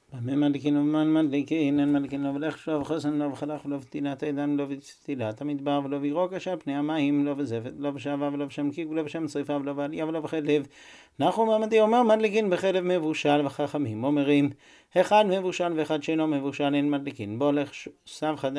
במה מדליקין ובמן מדליקין, אין מדליקין לא בלחשוב, חוסן לא בחלך ולא בתילת העידן ולא בתילת המדבר ולא בירוק אשר פני המים, לא בזפת, לא בשעבה ולא בשם קיק ולא בשם שריפה ולא בעלייה ולא בחלב. נחום עמדי אומר מדליקין בחלב מבושל, וחכמים אומרים אחד מבושל ואחד שאינו מבושל אין מדליקין בו. סבחא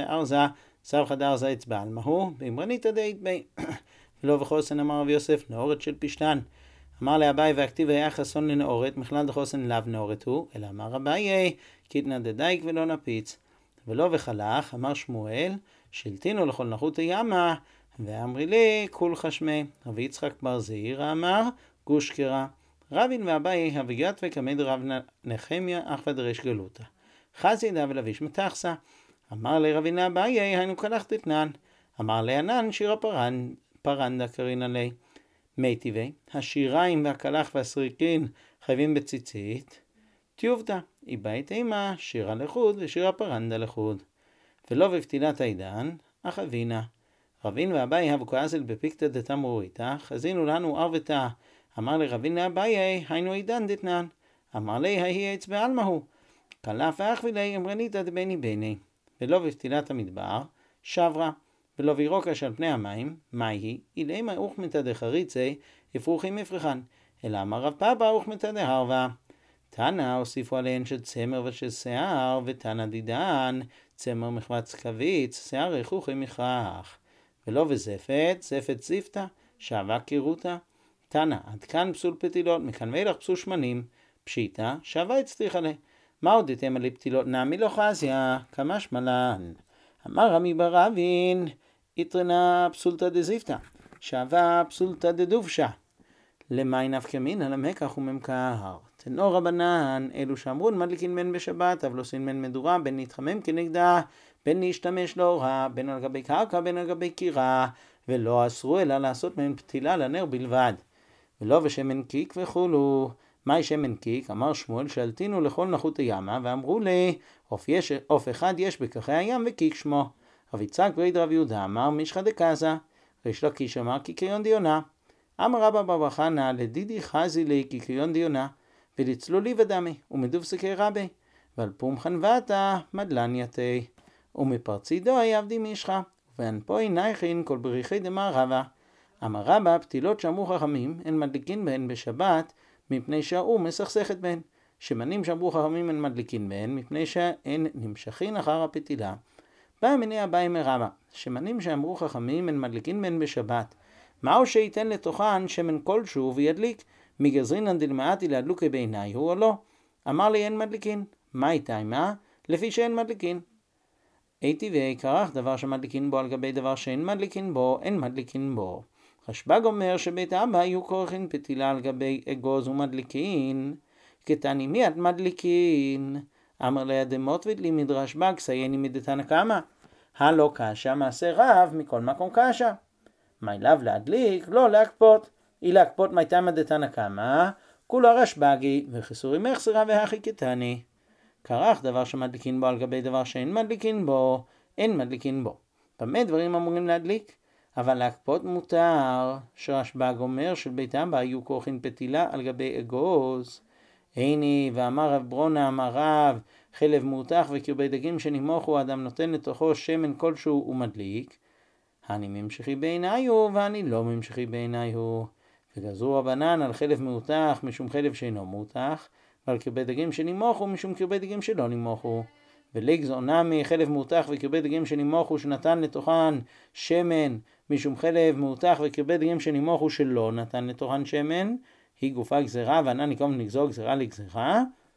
דארזה אצבע על מהו באמרניתא דאית בי. ולא בחוסן אמר רבי יוסף נאורת של פשתן. אמר לאביי והכתיב היה חסון לנאורת, מכלל דחוסן לאו נאורת הוא, אלא אמר אביי, קיתנא דדייק ולא נפיץ. ולא וחלך, אמר שמואל, שלטינו לכל נחות ימה, ואמרי לי, כול חשמי. רבי יצחק בר זעירא אמר, גוש קרא. רבין ואביי הוויית וקמד רב נחמיה אחווה דריש גלותא. חזי דא ולביש מתחסה. אמר לרבינה אביי, היינו קלח דתנן. אמר לענן שירה פרנדה קרין עלי. מי טבעי, השיריים והקלח והסריקין חייבים בציצית, טיובתא, איבית אימה, שירה לחוד ושירה פרנדה לחוד. ולא בפתילת העידן, אך אבינה. רבין ואביי הבו כאזל בפיקתא דתמרוריתא, חזינו לנו ערבתא. אמר לרבין לאביי, היינו עידן דתנן. אמר לי, ההיא אצבע על מהו. קלף ואחווילי אמרניתא דבני בני. ולא בפתילת המדבר, שברה. ולא וירוקש על פני המים, מהי? אילמה אוכמתא דחריצי, אפרוחים אפרחן. אלא אמר רב פאפא אוכמתא דהרווה. תנא הוסיפו עליהן של צמר ושל שיער, ותנא דידן, צמר מחבץ כביץ, שיער רכוכי מכרח. ולא וזפת, זפת זיפתא, שעבה קירותא. תנא, עד כאן פסול פתילות, מכאן ואילך פסול שמנים. פשיטא, שעבה הצליחה לה. מה הודיתם עלי פתילות? נעמי לא חזיה, כמה שמלן. אמר רמי בר אבין, איתרנה פסולתא דזיפתא, שעבה פסולתא דדובשא. למי נפקא מינא למקח וממכר. תנו רבנן, אלו שאמרון מדליקין מן בשבת, אבל עושים מן מדורה, בין להתחמם כנגדה, בין להשתמש לאורה, בין על גבי קרקע, בין על גבי קירה, ולא אסרו אלא לעשות מן פתילה לנר בלבד. ולא ושמן קיק וכולו. מהי שמן קיק? אמר שמואל, שאלתינו לכל נחות הימה, ואמרו לי, עוף אחד יש בכחי הים וקיק שמו. רב יצחק ברי דרב יהודה אמר, מישחא דקזא. ריש לקיש אמר, קיקיון דיונה. אמר רבא בר חנא, לדידי חזי לי קיקיון דיונה, ולצלולי ודמי, ומדובסקי רבי, ועל פום חנבתא מדלן יתי, ומפרצי דוי עבדי מישחא, ואנפוי נייכין כל בריחי דמר רבא. אמר רבא, פתילות שאמרו חכמים, הן מדליקין בהן בשבת, מפני שהאור מסכסכת בהן. שמנים שאמרו חכמים הן מדליקין בהן, מפני שהן נמשכין אחר הפתילה. בא מני אביי מרבא, שמנים שאמרו חכמים הן מדליקין בהן בשבת. מהו שייתן לתוכן שמן כלשהו וידליק, מגזרינן דלמאתי להדלוקי בעיני הוא או לא? אמר לי אין מדליקין. מה איתה מה? לפי שאין מדליקין. הייתי ועיקרך דבר שמדליקין בו על גבי דבר שאין מדליקין בו, אין מדליקין בו. רשב"ג אומר שבית אבא היו כורחין פתילה על גבי אגוז ומדליקין, כתני מי את מדליקין? אמר לידמות ודלי מדרשב"ג סייני מדתנא קמא, הלא קשא מעשה רב מכל מקום קשא. מי לאו להדליק, לא להקפות. אי להקפות מי תמא דתנא קמא, כולו רשב"גי וחיסורי מחסרה והכי כתני. כרך דבר שמדליקין בו על גבי דבר שאין מדליקין בו, אין מדליקין בו. במה דברים אמורים להדליק? אבל להקפות מותר, שרשב"ג אומר של בית אבא היו כורחין פתילה על גבי אגוז. הנה ואמר רב ברונה אמר רב, חלב מותח וקרבי דגים שנמוכו אדם נותן לתוכו שמן כלשהו ומדליק. אני ממשכי בעיניו ואני לא ממשכי בעיניו. וגזרו רבנן על חלב מותח משום חלב שאינו מותח, ועל קרבי דגים שנמוכו משום קרבי דגים שלא נמוכו. ולגזור נמי חלב מותח וקרבי דגים שנמוכו שנתן לתוכן שמן משום חלב מותח וקרבי דגים שנמוכו שלא נתן לתוכן שמן, היא גופה גזרה וענן נקום לגזור גזרה לגזרה,